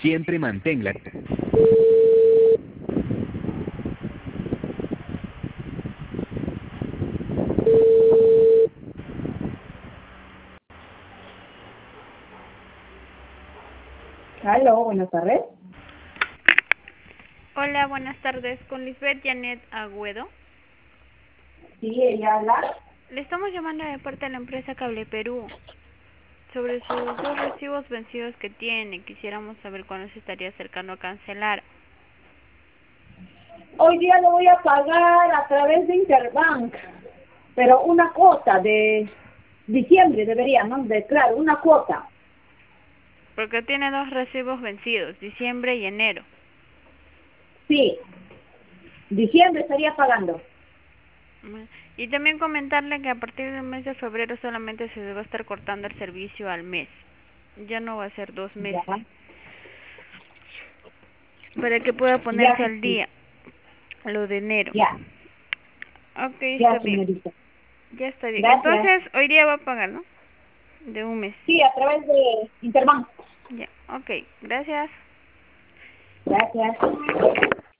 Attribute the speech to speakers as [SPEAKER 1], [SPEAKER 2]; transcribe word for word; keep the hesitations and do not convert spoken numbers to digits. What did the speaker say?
[SPEAKER 1] Siempre manténla.
[SPEAKER 2] Aló, buenas tardes.
[SPEAKER 3] Hola, buenas tardes. Con Lisbeth Janet Agüedo.
[SPEAKER 2] Sí, ella habla.
[SPEAKER 3] Le estamos llamando de parte de la empresa Cable Perú sobre sus dos recibos vencidos que tiene. Quisiéramos saber cuándo se estaría acercando a cancelar.
[SPEAKER 2] Hoy día lo voy a pagar a través de Interbank, pero una cuota de diciembre debería, ¿no? De, claro, una cuota.
[SPEAKER 3] Porque tiene dos recibos vencidos, diciembre y enero.
[SPEAKER 2] Sí, diciembre estaría pagando.
[SPEAKER 3] Mm, Y también comentarle que a partir del mes de febrero solamente se va a estar cortando el servicio al mes. Ya no va a ser dos
[SPEAKER 2] Ya,
[SPEAKER 3] meses. Para que pueda
[SPEAKER 2] ya,
[SPEAKER 3] ponerse al
[SPEAKER 2] sí,
[SPEAKER 3] día lo de enero.
[SPEAKER 2] ya,
[SPEAKER 3] Ok, está
[SPEAKER 2] ya,
[SPEAKER 3] bien.
[SPEAKER 2] señorita.
[SPEAKER 3] Ya está bien.
[SPEAKER 2] Gracias.
[SPEAKER 3] Entonces, hoy día va a pagar, ¿no? De un mes.
[SPEAKER 2] Sí, a través de Interbank.
[SPEAKER 3] Ya, ok, gracias.
[SPEAKER 2] Gracias.